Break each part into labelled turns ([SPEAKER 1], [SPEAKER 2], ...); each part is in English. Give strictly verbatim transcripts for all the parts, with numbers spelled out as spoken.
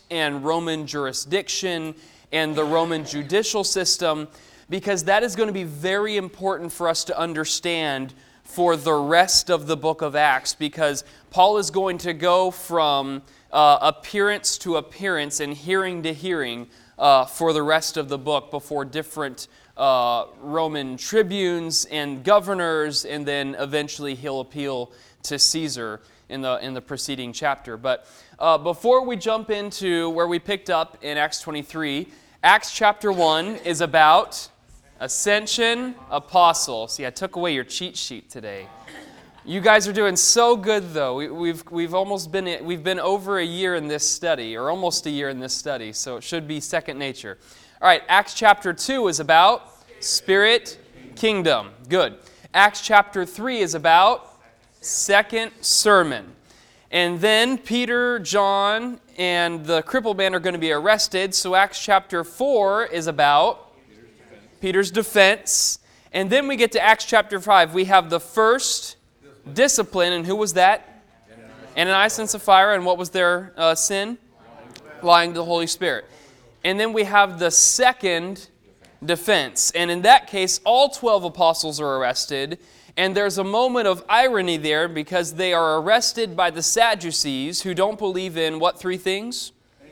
[SPEAKER 1] and Roman jurisdiction and the Roman judicial system, because that is going to be very important for us to understand for the rest of the book of Acts, because Paul is going to go from uh, appearance to appearance and hearing to hearing uh, for the rest of the book before different uh, Roman tribunes and governors, and then eventually he'll appeal to Caesar in the in the preceding chapter. But uh, before we jump into where we picked up in Acts twenty-three, Acts chapter one is about Ascension Apostle. See, I took away your cheat sheet today. You guys are doing so good, though. We, we've we've almost been we've been over a year in this study, or almost a year in this study, so it should be second nature. All right, Acts chapter two is about Spirit, Kingdom. Good. Acts chapter three is about second sermon. And then Peter, John, and the crippled man are going to be arrested. So Acts chapter four is about Peter's defense. And then we get to Acts chapter five. We have the first discipline. And who was that? Ananias and Sapphira. And what was their uh, sin? Lying to the Holy Spirit. And then we have the second defense. And in that case, all twelve apostles are arrested. And there's a moment of irony there, because they are arrested by the Sadducees, who don't believe in what three things?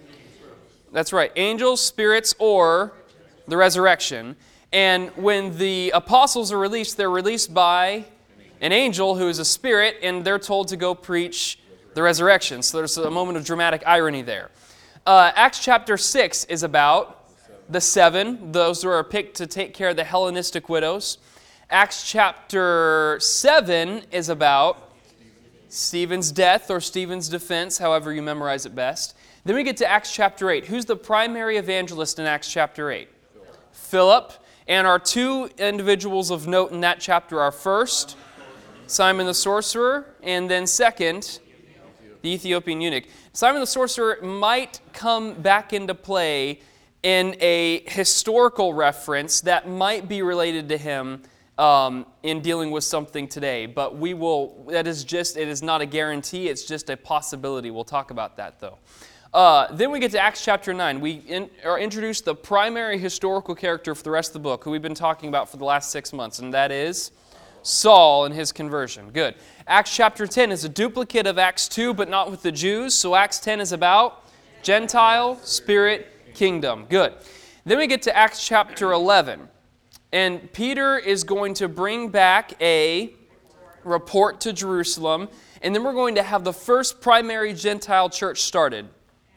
[SPEAKER 1] That's right, angels, spirits, or the resurrection. And when the apostles are released, they're released by an angel who is a spirit, and they're told to go preach the resurrection. So there's a moment of dramatic irony there. Uh, Acts chapter six is about the seven, those who are picked to take care of the Hellenistic widows. Acts chapter seven is about Stephen's death, or Stephen's defense, however you memorize it best. Then we get to Acts chapter eight. Who's the primary evangelist in Acts chapter eight? Philip. And our two individuals of note in that chapter are first, Simon the sorcerer, and then second, the Ethiopian eunuch. Simon the sorcerer might come back into play in a historical reference that might be related to him Um, in dealing with something today, but we will, that is just, it is not a guarantee, it's just a possibility. We'll talk about that though. Uh, then we get to Acts chapter nine. We in, are introduced the primary historical character for the rest of the book, who we've been talking about for the last six months, and that is Saul and his conversion. Good. Acts chapter ten is a duplicate of Acts two, but not with the Jews, so Acts ten is about Gentile, Spirit, Kingdom. Good. Then we get to Acts chapter eleven. And Peter is going to bring back a report to Jerusalem. And then we're going to have the first primary Gentile church started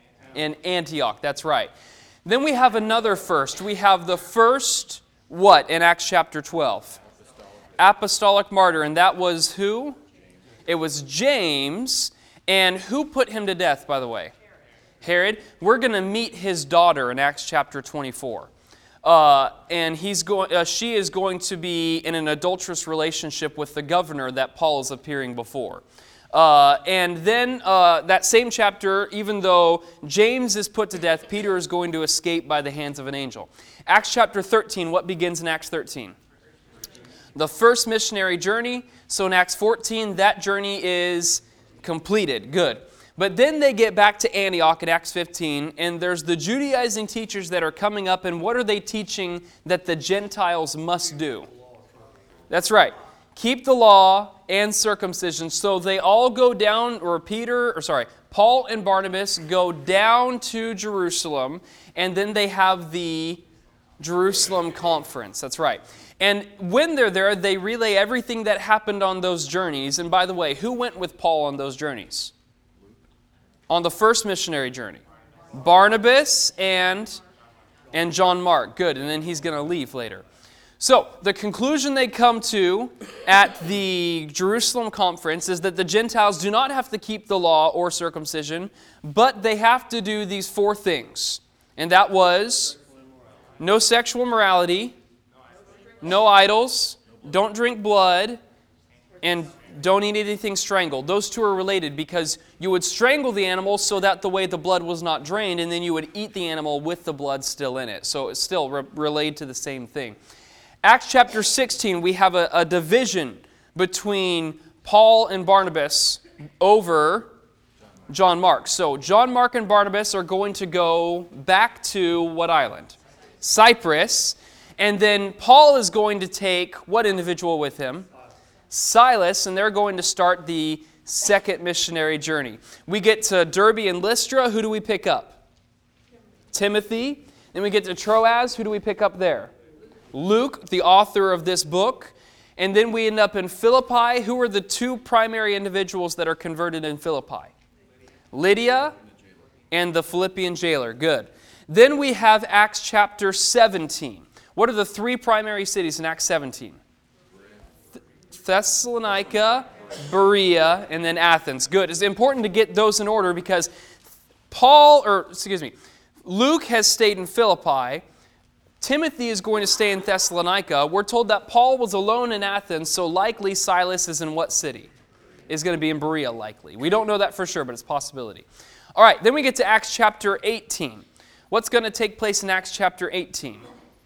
[SPEAKER 1] in Antioch. That's right. Then we have another first. We have the first, what, in Acts chapter twelve? Apostolic martyr. And that was who? It was James. And who put him to death, by the way? Herod. We're going to meet his daughter in Acts chapter twenty-four. Uh, and he's going. Uh, she is going to be in an adulterous relationship with the governor that Paul is appearing before. Uh, and then uh, that same chapter, even though James is put to death, Peter is going to escape by the hands of an angel. Acts chapter thirteen, what begins in Acts thirteen? The first missionary journey. So in Acts fourteen, that journey is completed. Good. But then they get back to Antioch in Acts fifteen, and there's the Judaizing teachers that are coming up, and what are they teaching that the Gentiles must do? That's right. Keep the law and circumcision. So they all go down, or Peter, or sorry, Paul and Barnabas go down to Jerusalem, and then they have the Jerusalem conference. That's right. And when they're there, they relay everything that happened on those journeys. And by the way, who went with Paul on those journeys? On the first missionary journey? Barnabas and, and John Mark. Good, and then he's going to leave later. So, the conclusion they come to at the Jerusalem conference is that the Gentiles do not have to keep the law or circumcision, but they have to do these four things. And that was no sexual immorality, no idols, don't drink blood, and don't eat anything strangled. Those two are related because you would strangle the animal so that the way the blood was not drained, and then you would eat the animal with the blood still in it. So it's still re- related to the same thing. Acts chapter sixteen, we have a, a division between Paul and Barnabas over John Mark. So John Mark and Barnabas are going to go back to what island? Cyprus. And then Paul is going to take what individual with him? Silas, and they're going to start the second missionary journey. We get to Derbe and Lystra. Who do we pick up? Timothy. Then we get to Troas. Who do we pick up there? Luke, the author of this book. And then we end up in Philippi. Who are the two primary individuals that are converted in Philippi? Lydia and the Philippian jailer. Good. Then we have Acts chapter seventeen. What are the three primary cities in Acts seventeen? Thessalonica, Berea, and then Athens. Good. It's important to get those in order because Paul, or excuse me, Luke has stayed in Philippi. Timothy is going to stay in Thessalonica. We're told that Paul was alone in Athens, so likely Silas is in what city? Is going to be in Berea, likely. We don't know that for sure, but it's a possibility. All right, then we get to Acts chapter eighteen. What's going to take place in Acts chapter eighteen?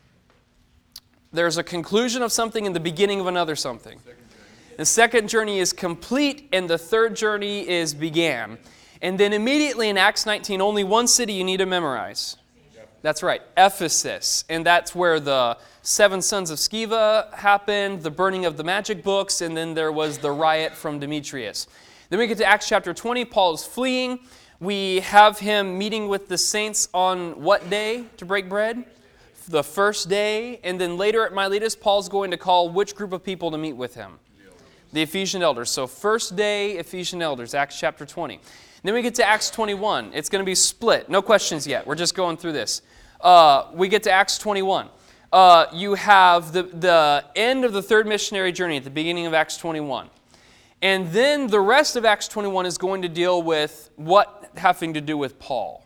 [SPEAKER 1] There's a conclusion of something and the beginning of another something. The second journey is complete, and the third journey is began. And then immediately in Acts nineteen, only one city you need to memorize. That's right, Ephesus. And that's where the seven sons of Sceva happened, the burning of the magic books, and then there was the riot from Demetrius. Then we get to Acts chapter twenty. Paul is fleeing. We have him meeting with the saints on what day to break bread? The first day. And then later at Miletus, Paul's going to call which group of people to meet with him? The Ephesian elders. So first day, Ephesian elders, Acts chapter twenty. Then we get to Acts twenty-one. It's going to be split. No questions yet. We're just going through this. Uh, we get to Acts twenty-one. Uh, you have the, the end of the third missionary journey at the beginning of Acts twenty-one. And then the rest of Acts twenty-one is going to deal with what having to do with Paul.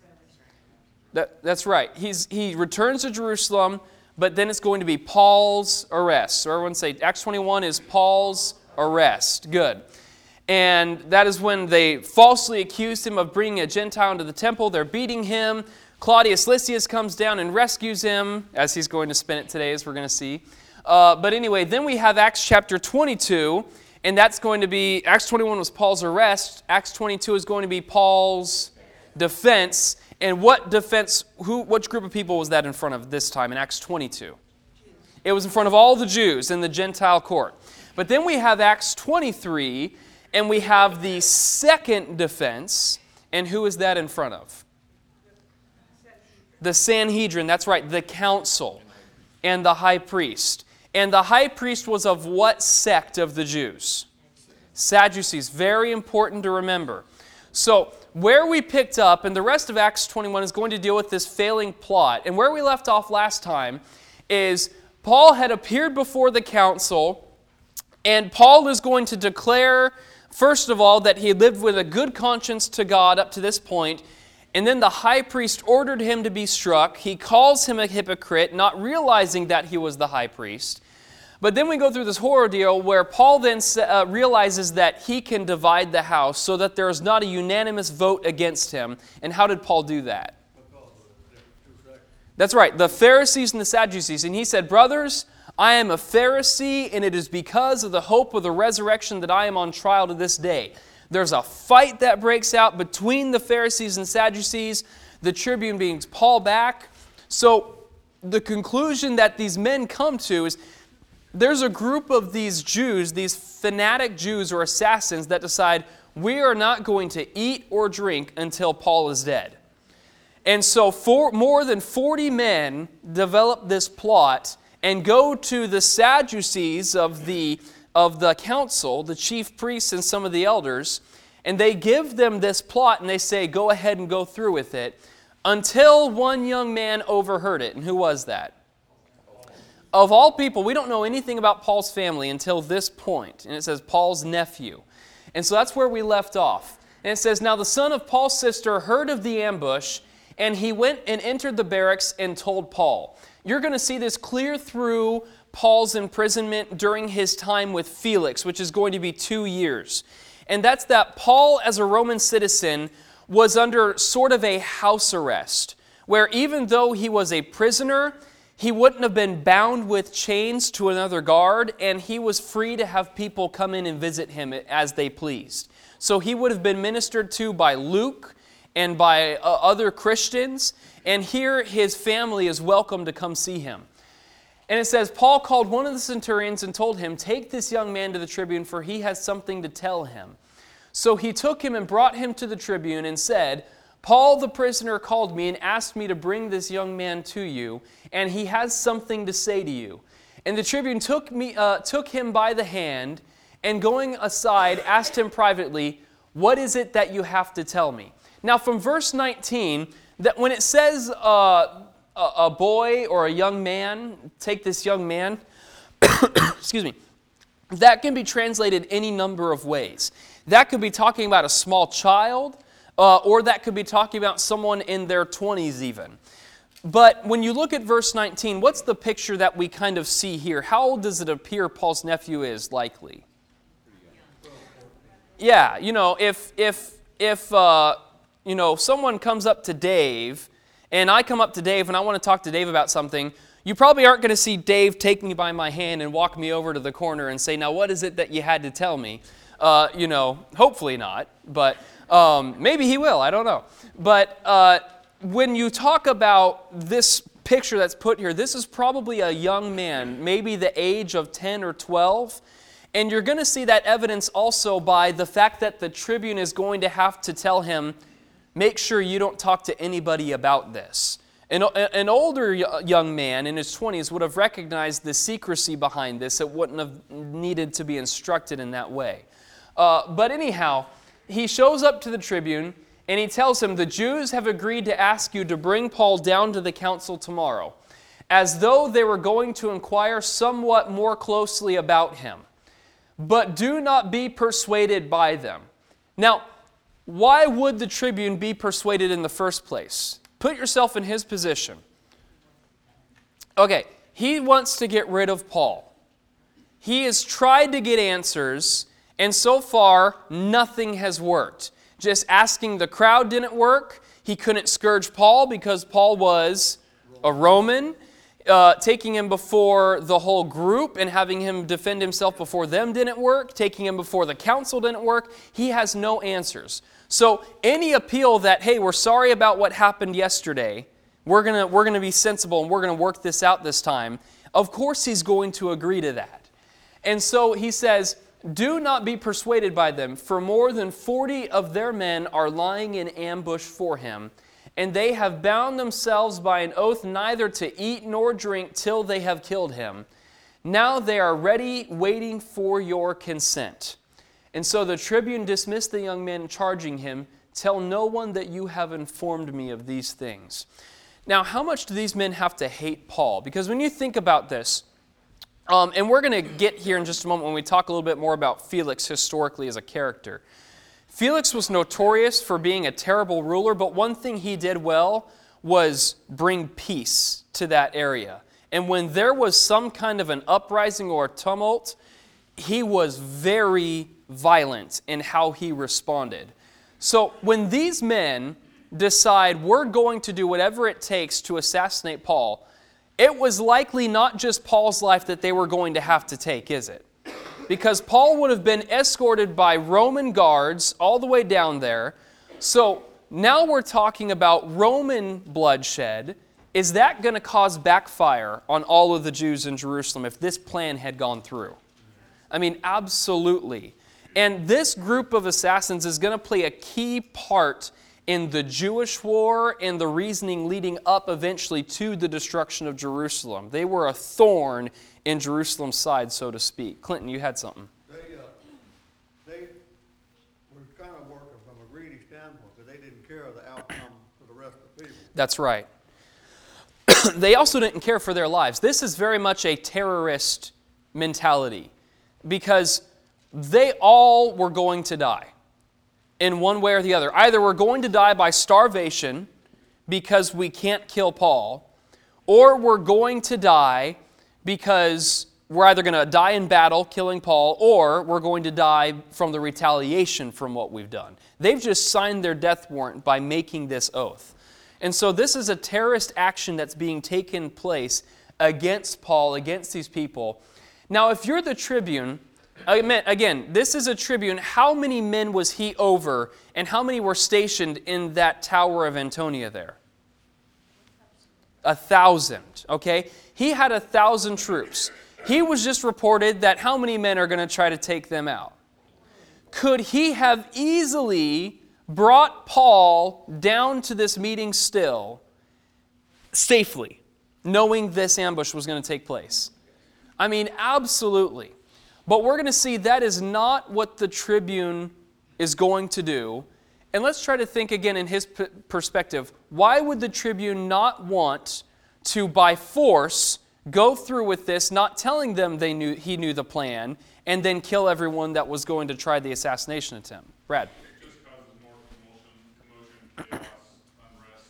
[SPEAKER 1] That, that's right. He's, he returns to Jerusalem, but then it's going to be Paul's arrest. So everyone say, Acts twenty-one is Paul's arrest. Good. And that is when they falsely accused him of bringing a Gentile into the temple. They're beating him. Claudius Lysias comes down and rescues him, as he's going to spin it today, as we're going to see. Uh, but anyway, then we have Acts chapter twenty-two, and that's going to be, Acts twenty-one was Paul's arrest. Acts twenty-two is going to be Paul's defense. And what defense, who, which group of people was that in front of this time in Acts twenty-two? It was in front of all the Jews in the Gentile court. But then we have Acts twenty-three, and we have the second defense. And who is that in front of? The Sanhedrin, that's right, the council, and the high priest. And the high priest was of what sect of the Jews? Sadducees. Very important to remember. So, where we picked up, and the rest of Acts twenty-one is going to deal with this failing plot. And where we left off last time is Paul had appeared before the council, and Paul is going to declare, first of all, that he lived with a good conscience to God up to this point. And then the high priest ordered him to be struck. He calls him a hypocrite, not realizing that he was the high priest. But then we go through this horror deal where Paul then uh, realizes that he can divide the house so that there is not a unanimous vote against him. And how did Paul do that? That's right, the Pharisees and the Sadducees. And he said, brothers, I am a Pharisee, and it is because of the hope of the resurrection that I am on trial to this day. There's a fight that breaks out between the Pharisees and Sadducees, the tribune being Paul back. So the conclusion that these men come to is there's a group of these Jews, these fanatic Jews or assassins that decide we are not going to eat or drink until Paul is dead. And so for, more than forty men develop this plot and go to the Sadducees of the of the council, the chief priests and some of the elders, and they give them this plot and they say, go ahead and go through with it, until one young man overheard it. And who was that? Of all people, we don't know anything about Paul's family until this point. And it says Paul's nephew. And so that's where we left off. And it says, now the son of Paul's sister heard of the ambush, and he went and entered the barracks and told Paul. You're going to see this clear through Paul's imprisonment during his time with Felix, which is going to be two years. And that's that Paul, as a Roman citizen, was under sort of a house arrest, where even though he was a prisoner, he wouldn't have been bound with chains to another guard, and he was free to have people come in and visit him as they pleased. So he would have been ministered to by Luke and by uh, other Christians. And here his family is welcome to come see him. And it says, Paul called one of the centurions and told him, "Take this young man to the tribune, for he has something to tell him." So he took him and brought him to the tribune and said, "Paul the prisoner called me and asked me to bring this young man to you, and he has something to say to you." And the tribune took me, uh, took him by the hand, and going aside, asked him privately, "What is it that you have to tell me?" Now from verse nineteen, that when it says uh, a, a boy or a young man, take this young man, excuse me, that can be translated any number of ways. That could be talking about a small child, uh, or that could be talking about someone in their twenties even. But when you look at verse nineteen, what's the picture that we kind of see here? How old does it appear Paul's nephew is likely? Yeah, you know, if if if uh, you know someone comes up to Dave, and I come up to Dave and I want to talk to Dave about something, you probably aren't going to see Dave take me by my hand and walk me over to the corner and say, "Now, what is it that you had to tell me?" Uh, you know, hopefully not, but um, maybe he will. I don't know. But uh, when you talk about this picture that's put here, this is probably a young man, maybe the age of ten or twelve. And you're going to see that evidence also by the fact that the tribune is going to have to tell him, "Make sure you don't talk to anybody about this." An, an older young man in his twenties would have recognized the secrecy behind this. It wouldn't have needed to be instructed in that way. Uh, but anyhow, he shows up to the tribune and he tells him, "The Jews have agreed to ask you to bring Paul down to the council tomorrow, as though they were going to inquire somewhat more closely about him. But do not be persuaded by them." Now, why would the tribune be persuaded in the first place? Put yourself in his position. Okay, he wants to get rid of Paul. He has tried to get answers, and so far, nothing has worked. Just asking the crowd didn't work. He couldn't scourge Paul because Paul was a Roman. Uh, taking him before the whole group and having him defend himself before them didn't work. Taking him before the council didn't work. He has no answers. So any appeal that, "Hey, we're sorry about what happened yesterday. We're gonna we're gonna be sensible and we're gonna work this out this time," of course he's going to agree to that. And so he says, "Do not be persuaded by them, for more than forty of their men are lying in ambush for him, and they have bound themselves by an oath neither to eat nor drink till they have killed him. Now they are ready, waiting for your consent." And so the tribune dismissed the young man, charging him, "Tell no one that you have informed me of these things." Now, how much do these men have to hate Paul? Because when you think about this, um, and we're going to get here in just a moment when we talk a little bit more about Felix historically as a character. Felix was notorious for being a terrible ruler, but one thing he did well was bring peace to that area. And when there was some kind of an uprising or a tumult, he was very violent in how he responded. So when these men decide we're going to do whatever it takes to assassinate Paul, it was likely not just Paul's life that they were going to have to take, is it? Because Paul would have been escorted by Roman guards all the way down there. So now we're talking about Roman bloodshed. Is that going to cause backfire on all of the Jews in Jerusalem if this plan had gone through? I mean, absolutely. And this group of assassins is going to play a key part in the Jewish war and the reasoning leading up eventually to the destruction of Jerusalem. They were a thorn in Jerusalem's side, so to speak. Clinton, you had something.
[SPEAKER 2] They, uh, they were kind of working from a greedy standpoint because they didn't care of the outcome for the rest of the people.
[SPEAKER 1] That's right. They also didn't care for their lives. This is very much a terrorist mentality because they all were going to die in one way or the other. Either we're going to die by starvation because we can't kill Paul, or we're going to die because we're either going to die in battle killing Paul, or we're going to die from the retaliation from what we've done. They've just signed their death warrant by making this oath. And so this is a terrorist action that's being taken place against Paul, against these people. Now, if you're the tribune, Again, this is a tribune. How many men was he over, and how many were stationed in that Tower of Antonia there? A thousand, okay? He had a thousand troops. He was just reported that how many men are going to try to take them out? Could he have easily brought Paul down to this meeting still, safely, knowing this ambush was going to take place? I mean, absolutely. But we're going to see that is not what the tribune is going to do. And let's try to think again in his p- perspective. Why would the tribune not want to, by force, go through with this, not telling them they knew he knew the plan, and then kill everyone that was going to try the assassination attempt? Brad?
[SPEAKER 3] It just causes more commotion, commotion, chaos, unrest.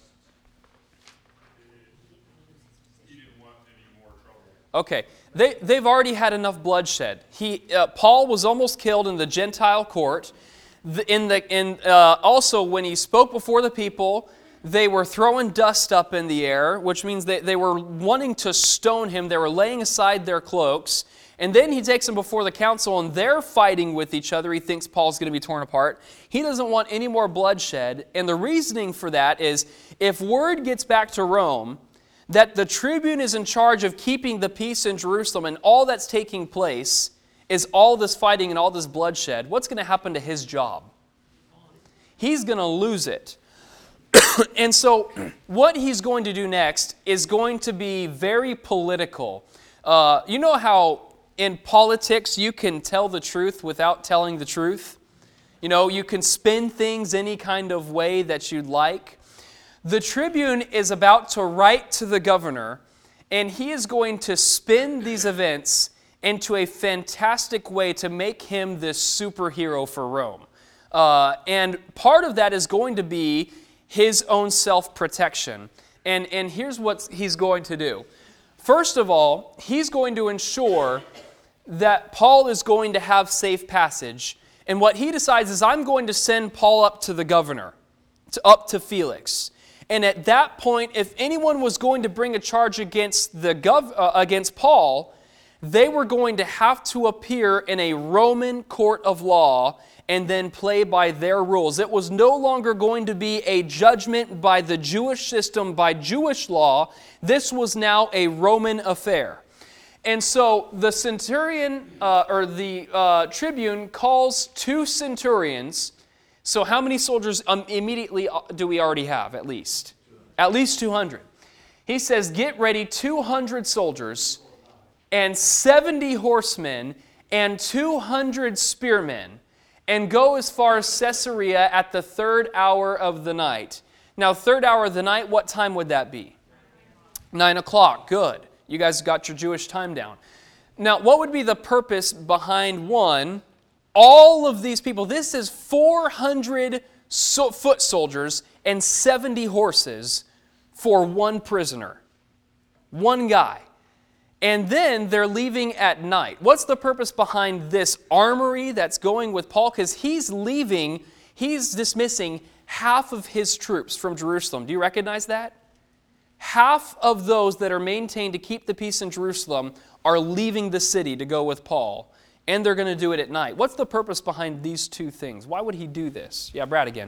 [SPEAKER 3] He didn't want any more trouble.
[SPEAKER 1] Okay. They, they've already had enough bloodshed. He, uh, Paul was almost killed in the Gentile court. The, in the, in, uh, also, when he spoke before the people, they were throwing dust up in the air, which means they, they were wanting to stone him. They were laying aside their cloaks. And then he takes them before the council, and they're fighting with each other. He thinks Paul's going to be torn apart. He doesn't want any more bloodshed. And the reasoning for that is, if word gets back to Rome that the tribune is in charge of keeping the peace in Jerusalem, and all that's taking place is all this fighting and all this bloodshed, what's going to happen to his job? He's going to lose it. And so what he's going to do next is going to be very political. Uh, you know how in politics you can tell the truth without telling the truth? You know, you can spin things any kind of way that you'd like. The tribune is about to write to the governor, and he is going to spin these events into a fantastic way to make him this superhero for Rome. Uh, and part of that is going to be his own self-protection. And, and here's what he's going to do. First of all, he's going to ensure that Paul is going to have safe passage. And what he decides is, I'm going to send Paul up to the governor, to, up to Felix. And at that point, if anyone was going to bring a charge against the gov- uh, against Paul, they were going to have to appear in a Roman court of law and then play by their rules. It was no longer going to be a judgment by the Jewish system, by Jewish law. This was now a Roman affair. And so the centurion, uh, or the uh, tribune, calls two centurions. So how many soldiers um, immediately do we already have, at least? At least two hundred. He says, get ready two hundred soldiers and seventy horsemen and two hundred spearmen, and go as far as Caesarea at the third hour of the night. Now, third hour of the night, what time would that be? Nine o'clock. Good. You guys got your Jewish time down. Now, what would be the purpose behind, one, all of these people? This is four hundred so- foot soldiers and seventy horses for one prisoner. One guy. And then they're leaving at night. What's the purpose behind this armory that's going with Paul? Because he's leaving, he's dismissing half of his troops from Jerusalem. Do you recognize that? Half of those that are maintained to keep the peace in Jerusalem are leaving the city to go with Paul. And they're going to do it at night. What's the purpose behind these two things? Why would he do this? Yeah, Brad again.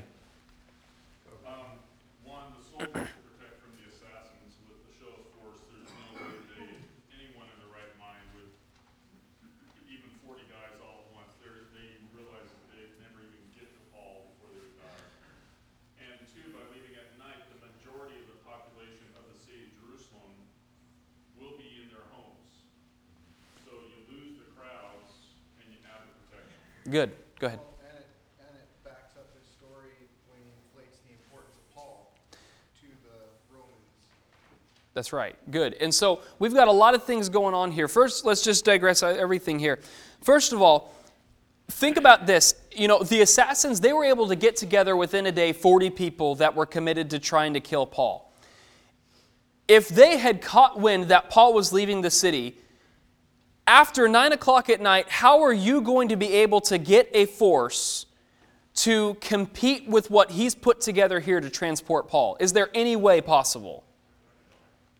[SPEAKER 3] Um, one, the soldiers to protect from the assassins. With the show of force, there's no way they, anyone in their right mind would, even forty guys all at once, they realize that they'd never even get to Paul before they would die. And two, by leaving at night, the majority of the population of the city of Jerusalem will be in their homes. So you lose the crowds and you have the protection.
[SPEAKER 1] Good. Go ahead.
[SPEAKER 4] And it, and it backs up his story when he inflates the importance of Paul to the Romans.
[SPEAKER 1] That's right. Good. And so we've got a lot of things going on here. First, let's just digress everything here. First of all, think about this. You know, the assassins, they were able to get together within a day forty people that were committed to trying to kill Paul. If they had caught wind that Paul was leaving the city, after nine o'clock at night, how are you going to be able to get a force to compete with what he's put together here to transport Paul? Is there any way possible?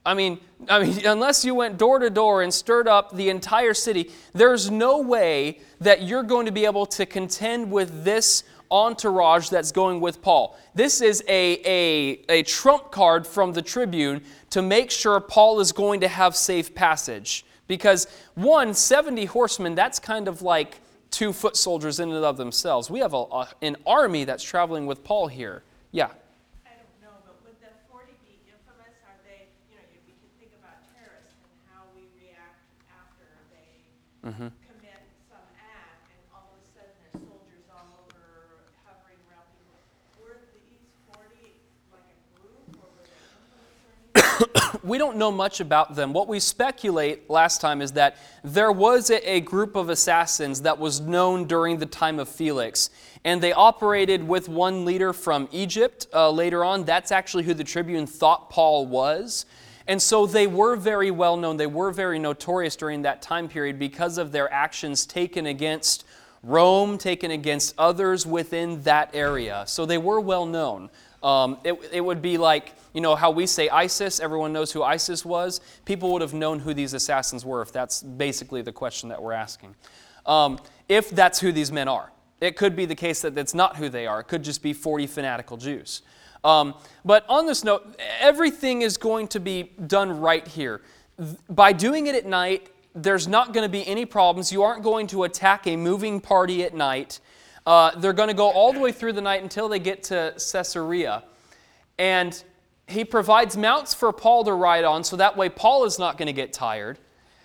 [SPEAKER 1] I mean, I mean, unless you went door to door and stirred up the entire city, there's no way that you're going to be able to contend with this entourage that's going with Paul. This is a, a, a trump card from the tribune to make sure Paul is going to have safe passage. Because one, seventy horsemen, that's kind of like two foot soldiers in and of themselves. We have a, a, an army that's traveling with Paul here. Yeah.
[SPEAKER 5] I don't know, but would the forty be infamous? Are they, you know, we can think about terrorists and how we react after they
[SPEAKER 1] Mm-hmm.
[SPEAKER 5] commit some act, and all of a sudden there's soldiers all over hovering around people. Were these forty like a group, or were they infamous or anything?
[SPEAKER 1] We don't know much about them. What we speculate last time is that there was a, a group of assassins that was known during the time of Felix, and they operated with one leader from Egypt uh, later on. That's actually who the tribune thought Paul was. And so they were very well known. They were very notorious during that time period because of their actions taken against Rome, taken against others within that area. So they were well known. Um, it, it would be like, you know, how we say ISIS, everyone knows who ISIS was. People would have known who these assassins were if that's basically the question that we're asking. Um, if that's who these men are. It could be the case that that's not who they are. It could just be forty fanatical Jews. Um, but on this note, everything is going to be done right here. By doing it at night, there's not going to be any problems. You aren't going to attack a moving party at night. Uh, they're going to go all the way through the night until they get to Caesarea. And he provides mounts for Paul to ride on, so that way Paul is not going to get tired.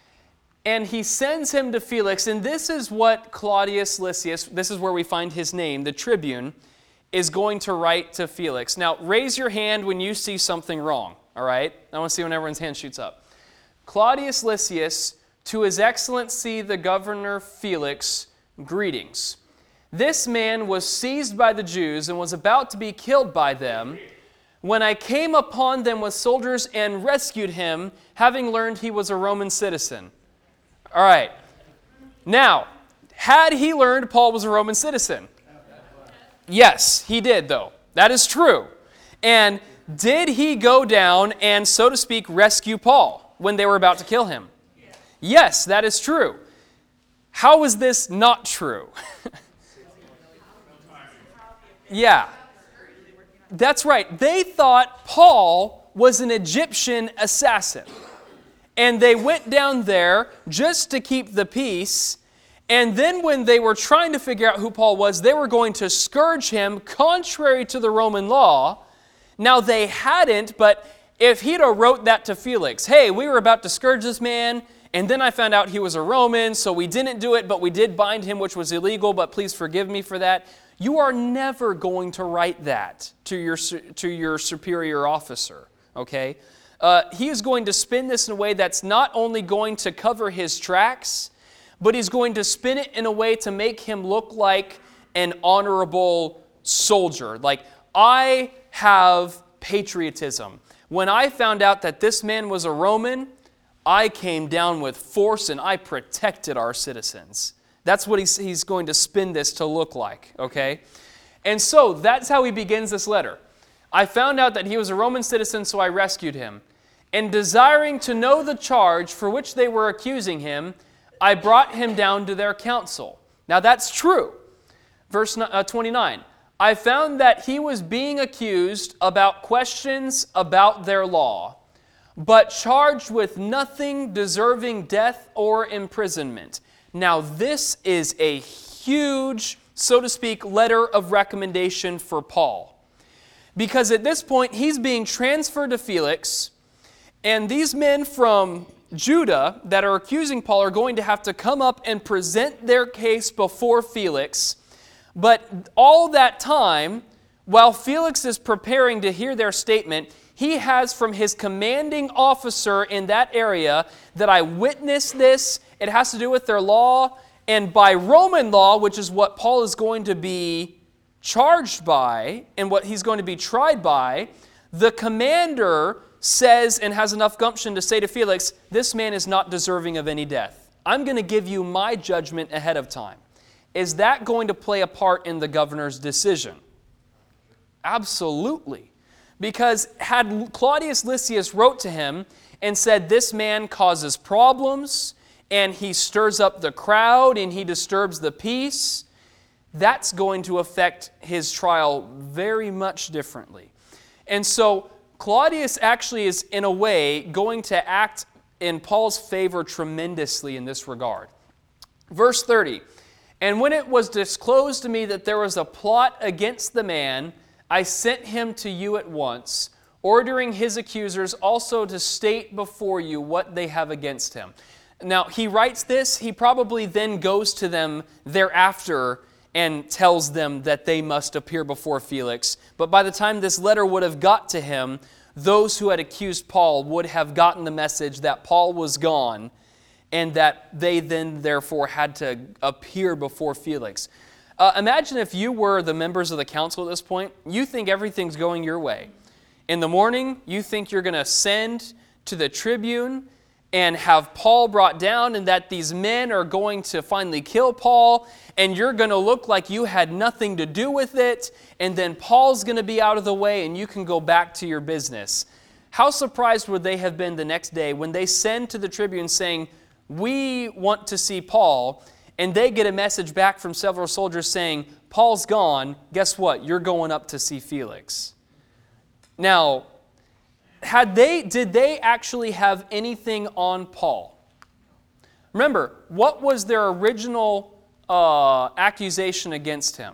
[SPEAKER 1] And he sends him to Felix, and this is what Claudius Lysias, this is where we find his name, the tribune, is going to write to Felix. Now, raise your hand when you see something wrong, all right? I want to see when everyone's hand shoots up. Claudius Lysias, to His Excellency the Governor Felix, greetings. This man was seized by the Jews and was about to be killed by them, when I came upon them with soldiers and rescued him, having learned he was a Roman citizen. All right. Now, had he learned Paul was a Roman citizen? Yes, he did, though. That is true. And did he go down and, so to speak, rescue Paul when they were about to kill him? Yes, that is true. How is this not true? Yeah. That's right. They thought Paul was an Egyptian assassin. And they went down there just to keep the peace. And then when they were trying to figure out who Paul was, they were going to scourge him contrary to the Roman law. Now they hadn't, but if he'd have wrote that to Felix, hey, we were about to scourge this man, and then I found out he was a Roman, so we didn't do it, but we did bind him, which was illegal, but please forgive me for that. You are never going to write that to your, to your superior officer, okay? Uh, he is going to spin this in a way that's not only going to cover his tracks, but he's going to spin it in a way to make him look like an honorable soldier. Like, I have patriotism. When I found out that this man was a Roman, I came down with force and I protected our citizens. That's what he's, he's going to spin this to look like, okay? And so that's how he begins this letter. I found out that he was a Roman citizen, so I rescued him. And desiring to know the charge for which they were accusing him, I brought him down to their council. Now that's true. Verse twenty-nine. I found that he was being accused about questions about their law, but charged with nothing deserving death or imprisonment. Now this is a huge, so to speak, letter of recommendation for Paul. Because at this point, he's being transferred to Felix, and these men from Judah that are accusing Paul are going to have to come up and present their case before Felix. But all that time, while Felix is preparing to hear their statement, he has from his commanding officer in that area that I witnessed this. It has to do with their law. And by Roman law, which is what Paul is going to be charged by and what he's going to be tried by, the commander says and has enough gumption to say to Felix, this man is not deserving of any death. I'm going to give you my judgment ahead of time. Is that going to play a part in the governor's decision? Absolutely. Because had Claudius Lysias wrote to him and said, this man causes problems, and he stirs up the crowd, and he disturbs the peace, that's going to affect his trial very much differently. And so Claudius actually is, in a way, going to act in Paul's favor tremendously in this regard. Verse thirty, and when it was disclosed to me that there was a plot against the man, I sent him to you at once, ordering his accusers also to state before you what they have against him. Now, he writes this, he probably then goes to them thereafter and tells them that they must appear before Felix. But by the time this letter would have got to him, those who had accused Paul would have gotten the message that Paul was gone, and that they then therefore had to appear before Felix. Uh, imagine if you were the members of the council at this point. You think everything's going your way. In the morning, you think you're going to send to the tribune and have Paul brought down, and that these men are going to finally kill Paul, and you're going to look like you had nothing to do with it, and then Paul's going to be out of the way, and you can go back to your business. How surprised would they have been the next day when they send to the tribune saying, we want to see Paul, and they get a message back from several soldiers saying, Paul's gone, guess what? You're going up to see Felix. Now, had they, did they actually have anything on Paul? Remember, what was their original uh, accusation against him?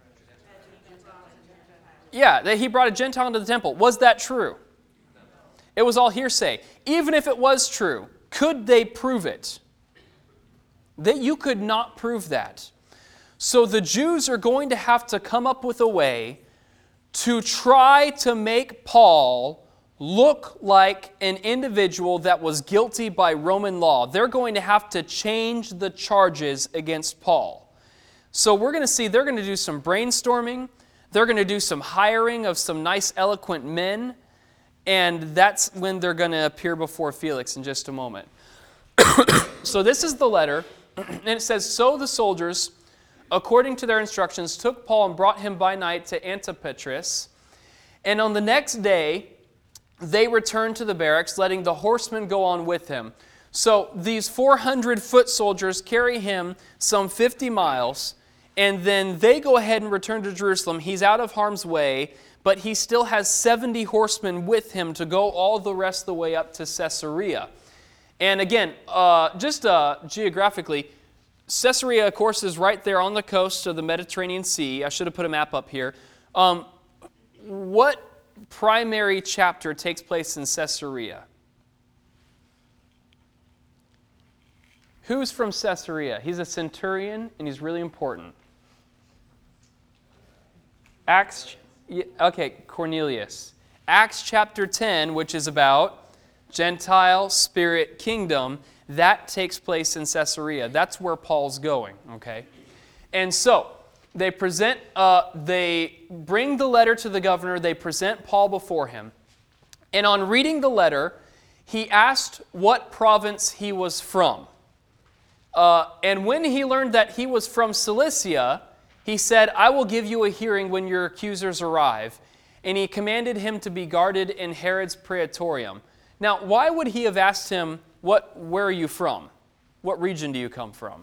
[SPEAKER 1] Yeah, that he brought a Gentile into the temple. Was that true? It was all hearsay. Even if it was true, could they prove it? That you could not prove that. So the Jews are going to have to come up with a way to try to make Paul look like an individual that was guilty by Roman law. They're going to have to change the charges against Paul. So we're going to see they're going to do some brainstorming. They're going to do some hiring of some nice, eloquent men. And that's when they're going to appear before Felix in just a moment. So this is the letter. And it says, so the soldiers, according to their instructions, took Paul and brought him by night to Antipatris. And on the next day, they returned to the barracks, letting the horsemen go on with him. So these four hundred foot soldiers carry him some fifty miles, and then they go ahead and return to Jerusalem. He's out of harm's way, but he still has seventy horsemen with him to go all the rest of the way up to Caesarea. And again, uh, just uh, geographically, Caesarea, of course, is right there on the coast of the Mediterranean Sea. I should have put a map up here. Um, what primary chapter takes place in Caesarea? Who's from Caesarea? He's a centurion, and he's really important. Acts, okay, Cornelius. Acts chapter ten, which is about Gentile spirit kingdom, that takes place in Caesarea. That's where Paul's going, okay? And so, they present, uh, they bring the letter to the governor, they present Paul before him. And on reading the letter, he asked what province he was from. Uh, and when he learned that he was from Cilicia, he said, I will give you a hearing when your accusers arrive. And he commanded him to be guarded in Herod's praetorium. Now, why would he have asked him, what, where are you from? What region do you come from?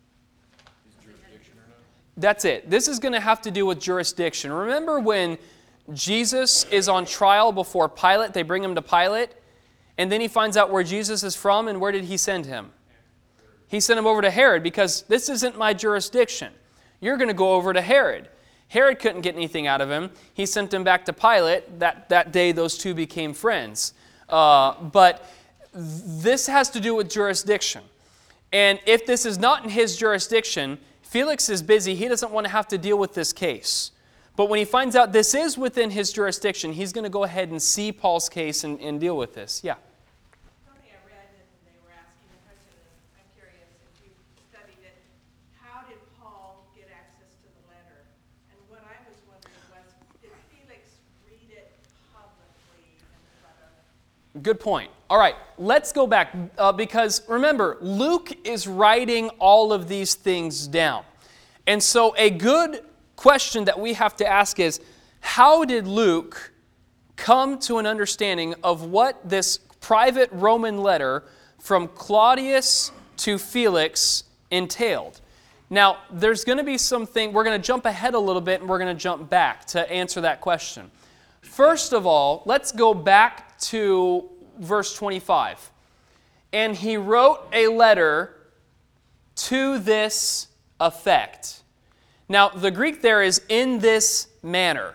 [SPEAKER 1] That's it. This is going to have to do with jurisdiction. Remember when Jesus is on trial before Pilate, they bring him to Pilate, and then he finds out where Jesus is from, and where did he send him? He sent him over to Herod, because this isn't my jurisdiction. You're going to go over to Herod. Herod couldn't get anything out of him. He sent him back to Pilate. That, that day, those two became friends. Uh, but this has to do with jurisdiction. And if this is not in his jurisdiction, Felix is busy. He doesn't want to have to deal with this case. But when he finds out this is within his jurisdiction, he's going to go ahead and see Paul's case and, and deal with this. Yeah?
[SPEAKER 5] Something I read and they were asking the question, and I'm curious if you studied it, how did Paul get access to the letter? And what I was wondering was, did Felix read it publicly in front of?
[SPEAKER 1] Good point. All right, let's go back uh, because remember, Luke is writing all of these things down. And so a good question that we have to ask is, how did Luke come to an understanding of what this private Roman letter from Claudius to Felix entailed? Now, there's going to be something, we're going to jump ahead a little bit and we're going to jump back to answer that question. First of all, let's go back to verse twenty-five. And he wrote a letter to this effect. Now, the Greek there is in this manner.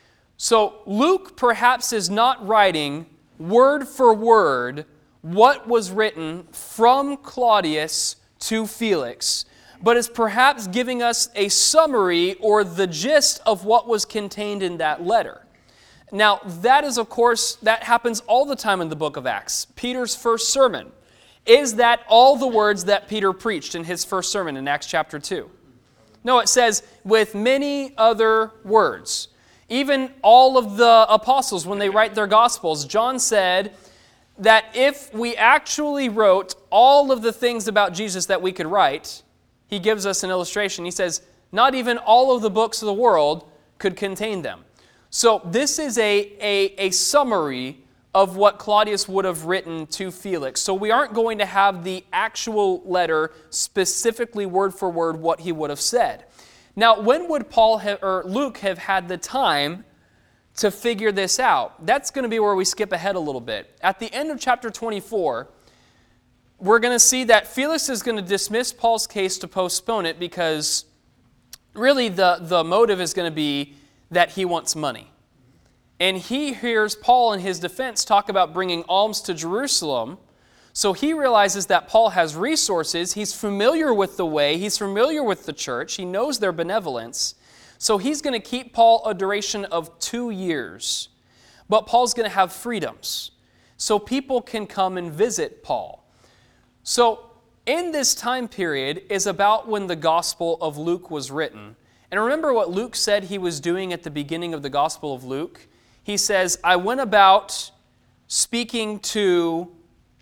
[SPEAKER 1] So Luke perhaps is not writing word for word what was written from Claudius to Felix, but is perhaps giving us a summary or the gist of what was contained in that letter. Now, that is, of course, that happens all the time in the book of Acts. Peter's first sermon. Is that all the words that Peter preached in his first sermon in Acts chapter two? No, it says, with many other words. Even all of the apostles, when they write their gospels, John said that if we actually wrote all of the things about Jesus that we could write, he gives us an illustration. He says, not even all of the books of the world could contain them. So this is a, a, a summary of what Claudius would have written to Felix. So we aren't going to have the actual letter specifically word for word what he would have said. Now, when would Paul have, or Luke have had the time to figure this out? That's going to be where we skip ahead a little bit. At the end of chapter twenty-four, we're going to see that Felix is going to dismiss Paul's case to postpone it because really the, the motive is going to be that he wants money. And he hears Paul in his defense talk about bringing alms to Jerusalem. So he realizes that Paul has resources. He's familiar with the way. He's familiar with the church. He knows their benevolence. So he's going to keep Paul a duration of two years. But Paul's going to have freedoms. So people can come and visit Paul. So in this time period is about when the Gospel of Luke was written. And remember what Luke said he was doing at the beginning of the Gospel of Luke? He says, I went about speaking to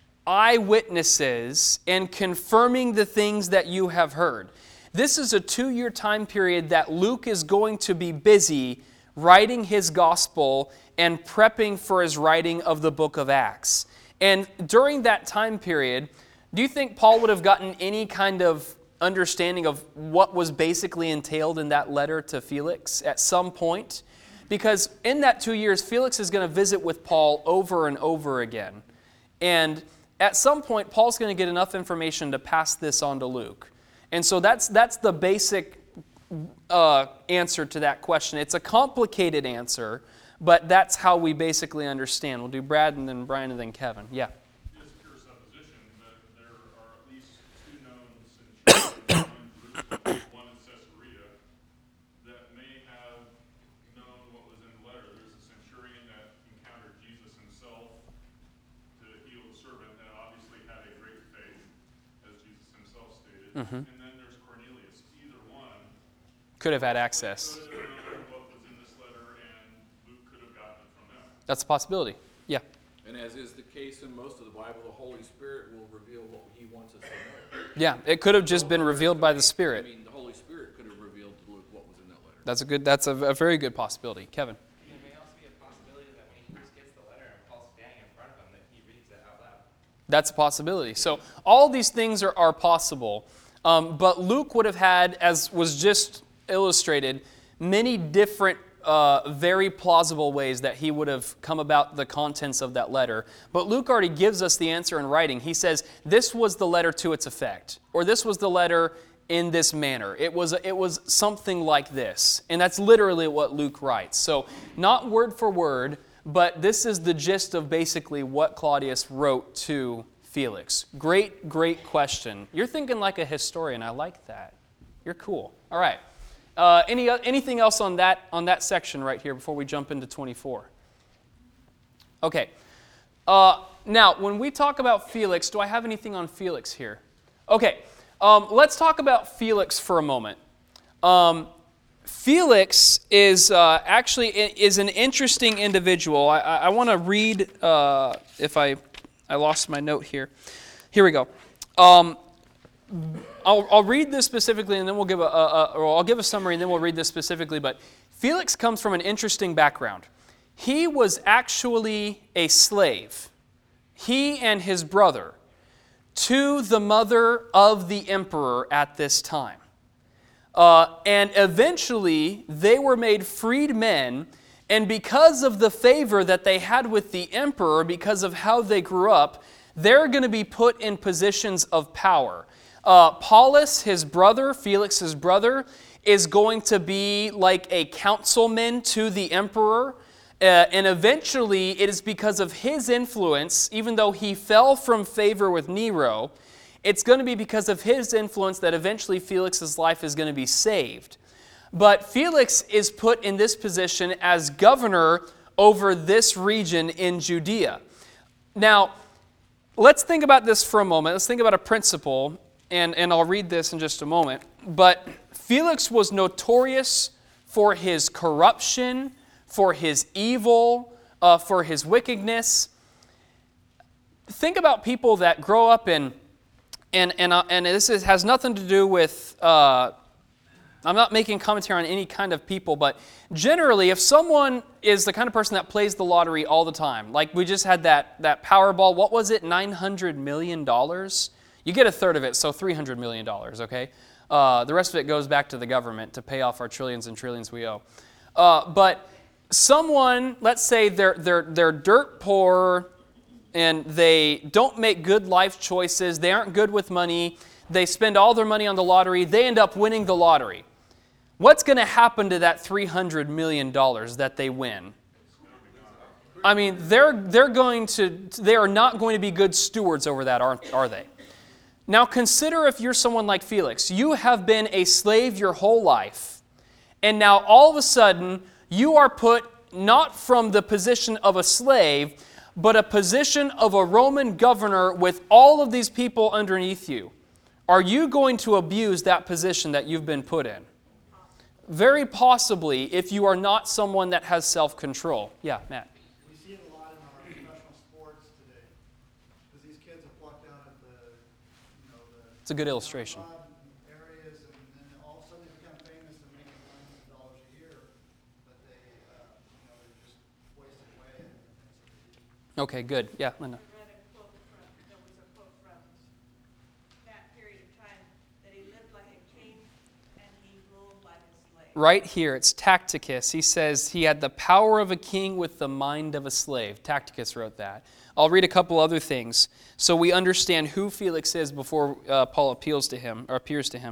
[SPEAKER 1] eyewitnesses and confirming the things that you have heard. This is a two-year time period that Luke is going to be busy writing his gospel and prepping for his writing of the book of Acts. And during that time period, do you think Paul would have gotten any kind of understanding of what was basically entailed in that letter to Felix at some point? Because in that two years, Felix is going to visit with Paul over and over again. And at some point, Paul's going to get enough information to pass this on to Luke. And so that's that's the basic uh, answer to that question. It's a complicated answer, but that's how we basically understand. We'll do Brad and then Brian and then Kevin. Yeah.
[SPEAKER 3] Just pure supposition, but there are at least two known centurions, one in Jerusalem, one in Caesarea, that may have known what was in the letter. There's a centurion that encountered Jesus himself to heal the servant that obviously had a great faith, as Jesus himself stated.
[SPEAKER 1] Mm-hmm.
[SPEAKER 3] And then there's Cornelius. Either one
[SPEAKER 1] Could have had access.
[SPEAKER 3] could have known what was in this letter, and Luke could have gotten it from them.
[SPEAKER 1] That's a possibility. Yeah.
[SPEAKER 6] And as is the case in most of the Bible, the Holy Spirit will reveal what he wants us to know.
[SPEAKER 1] Yeah, it could have just been revealed by the Spirit.
[SPEAKER 6] I mean, the Holy Spirit could have revealed to Luke what was in that letter.
[SPEAKER 1] That's a good. That's a, a very good possibility. Kevin.
[SPEAKER 7] There may also be a possibility that when he first gets the letter and Paul's standing in front of him, that he reads it out loud.
[SPEAKER 1] That's a possibility. So all these things are, are possible. Um, but Luke would have had, as was just illustrated, many different, uh, very plausible ways that he would have come about the contents of that letter. But Luke already gives us the answer in writing. He says, this was the letter to its effect, or this was the letter in this manner. It was, it was something like this. And that's literally what Luke writes. So not word for word, but this is the gist of basically what Claudius wrote to Felix. Great, great question. You're thinking like a historian. I like that. You're cool. All right. Uh, any anything else on that on that section right here before we jump into twenty-four? Okay. Uh, now, when we talk about Felix, do I have anything on Felix here? Okay. Um, let's talk about Felix for a moment. Um, Felix is uh, actually is an interesting individual. I, I, I want to read. Uh, if I I lost my note here. Here we go. Um, I'll, I'll read this specifically, and then we'll give a, a, a or I'll give a summary, and then we'll read this specifically. But Felix comes from an interesting background. He was actually a slave, he and his brother, to the mother of the emperor at this time. Uh, and eventually, they were made freedmen, and because of the favor that they had with the emperor, because of how they grew up, they're going to be put in positions of power. Uh, Paulus, his brother, Felix's brother, is going to be like a councilman to the emperor. Uh, and eventually, it is because of his influence, even though he fell from favor with Nero, it's going to be because of his influence that eventually Felix's life is going to be saved. But Felix is put in this position as governor over this region in Judea. Now, let's think about this for a moment. Let's think about a principle, and, and I'll read this in just a moment. But Felix was notorious for his corruption, for his evil, uh, for his wickedness. Think about people that grow up in, and and uh, and this is, has nothing to do with, uh, I'm not making commentary on any kind of people, but generally if someone is the kind of person that plays the lottery all the time, like we just had that, that Powerball, what was it, nine hundred million dollars? You get a third of it, so three hundred million dollars, okay? Uh, the rest of it goes back to the government to pay off our trillions and trillions we owe. Uh, but someone, let's say they're, they're, they're dirt poor, and they don't make good life choices, they aren't good with money, they spend all their money on the lottery, they end up winning the lottery. What's going to happen to that three hundred million dollars that they win? I mean, they're, they're going to, they are not going to be good stewards over that, aren't, are they? Now consider if you're someone like Felix. You have been a slave your whole life, and now all of a sudden you are put not from the position of a slave, but a position of a Roman governor with all of these people underneath you. Are you going to abuse that position that you've been put in? Very possibly, if you are not someone that has self-control. Yeah, Matt.
[SPEAKER 4] We see it a lot in our professional sports today, because these kids are plucked out of the, you know, the...
[SPEAKER 1] It's a good illustration.
[SPEAKER 4] ...areas, and then all of a sudden they become famous and making millions of dollars a year, but they, uh, you know, they're just wasted away. And, and
[SPEAKER 1] Okay, good. Yeah, Linda.
[SPEAKER 5] I read a quote from, there was a quote from that period of time, that he lived like a king and he ruled like a slave.
[SPEAKER 1] Right here, it's Tacitus. He says he had the power of a king with the mind of a slave. Tacitus wrote that. I'll read a couple other things so we understand who Felix is before uh, Paul appeals to him or appears to him.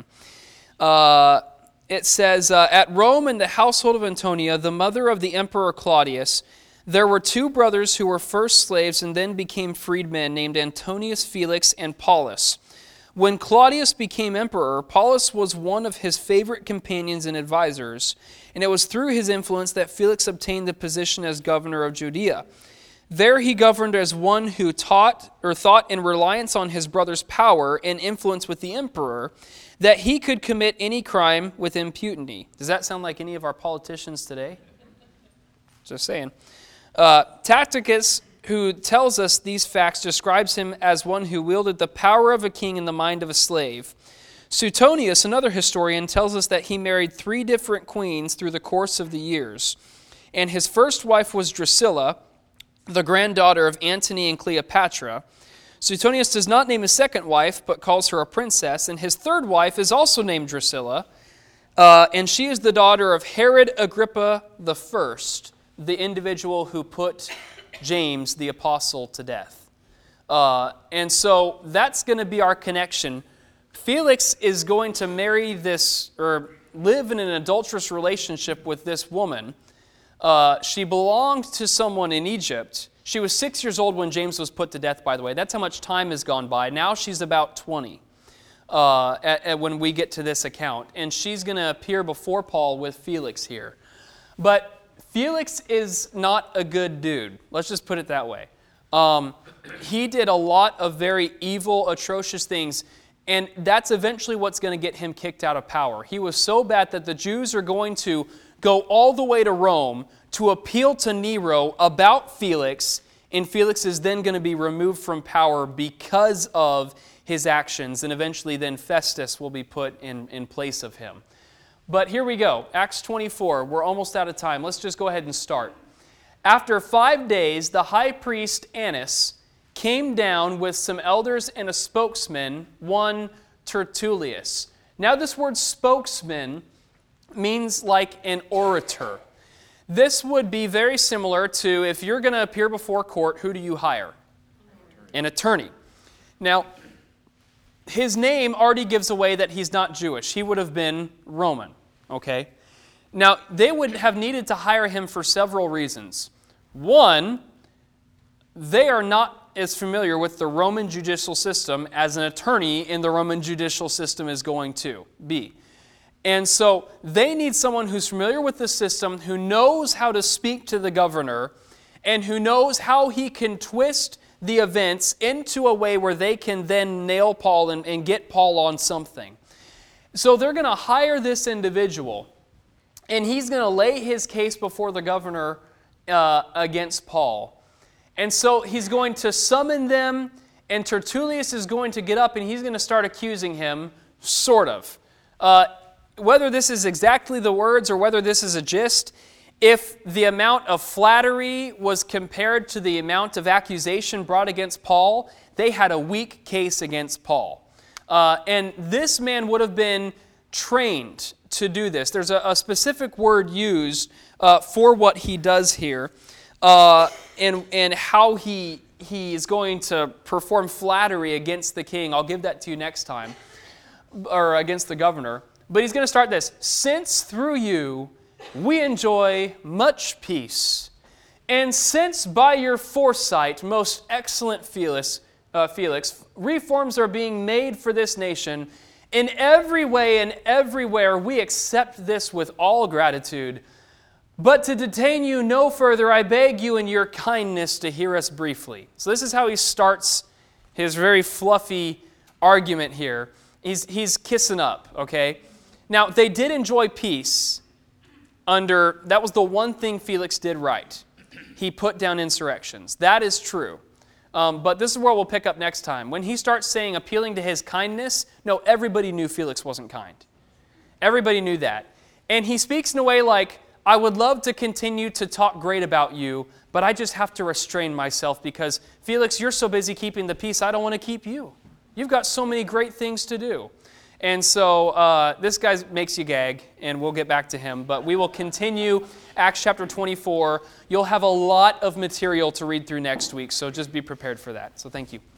[SPEAKER 1] Uh, it says, uh, at Rome in the household of Antonia, the mother of the emperor Claudius, there were two brothers who were first slaves and then became freedmen, named Antonius Felix and Paulus. When Claudius became emperor, Paulus was one of his favorite companions and advisors, and it was through his influence that Felix obtained the position as governor of Judea. There he governed as one who taught or thought in reliance on his brother's power and influence with the emperor that he could commit any crime with impunity. Does that sound like any of our politicians today? Just saying. Uh, Tacitus, who tells us these facts, describes him as one who wielded the power of a king in the mind of a slave. Suetonius, another historian, tells us that he married three different queens through the course of the years. And his first wife was Drusilla, the granddaughter of Antony and Cleopatra. Suetonius does not name his second wife, but calls her a princess. And his third wife is also named Drusilla, uh, and she is the daughter of Herod Agrippa the First, the individual who put James the apostle to death. Uh, and so that's going to be our connection. Felix is going to marry this, or live in an adulterous relationship with this woman. Uh, she belonged to someone in Egypt. She was six years old when James was put to death, by the way. That's how much time has gone by. Now she's about twenty uh, at, at when we get to this account. And she's going to appear before Paul with Felix here. But Felix is not a good dude. Let's just put it that way. Um, he did a lot of very evil, atrocious things, and that's eventually what's going to get him kicked out of power. He was so bad that the Jews are going to go all the way to Rome to appeal to Nero about Felix, and Felix is then going to be removed from power because of his actions, and eventually then Festus will be put in, in place of him. But here we go, Acts twenty-four. We're almost out of time. Let's just go ahead and start. After five days, the high priest Annas came down with some elders and a spokesman, one Tertullius. Now this word spokesman means like an orator. This would be very similar to if you're going to appear before court, who do you hire? An attorney. Now, his name already gives away that he's not Jewish. He would have been Roman, okay? Now, they would have needed to hire him for several reasons. One, they are not as familiar with the Roman judicial system as an attorney in the Roman judicial system is going to be. And so they need someone who's familiar with the system, who knows how to speak to the governor, and who knows how he can twist the events into a way where they can then nail Paul and, and get Paul on something. So they're going to hire this individual, and he's going to lay his case before the governor uh, against Paul. And so he's going to summon them, and Tertullius is going to get up, and he's going to start accusing him, sort of. Uh, whether this is exactly the words or whether this is a gist, if the amount of flattery was compared to the amount of accusation brought against Paul, they had a weak case against Paul. Uh, and this man would have been trained to do this. There's a, a specific word used uh, for what he does here, uh, and, and how he, he is going to perform flattery against the king. I'll give that to you next time, or against the governor. But he's going to start this. Since through you we enjoy much peace, and since by your foresight, most excellent Felix, uh, Felix, reforms are being made for this nation, in every way and everywhere we accept this with all gratitude. But to detain you no further, I beg you in your kindness to hear us briefly. So this is how he starts his very fluffy argument here. He's, he's kissing up, okay? Now, they did enjoy peace under, that was the one thing Felix did right. He put down insurrections. That is true. Um, but this is where we'll pick up next time. When he starts saying appealing to his kindness, no, everybody knew Felix wasn't kind. Everybody knew that. And he speaks in a way like, I would love to continue to talk great about you, but I just have to restrain myself because, Felix, you're so busy keeping the peace, I don't want to keep you. You've got so many great things to do. And so uh, this guy makes you gag, and we'll get back to him. But we will continue Acts chapter twenty-four. You'll have a lot of material to read through next week, so just be prepared for that. So thank you.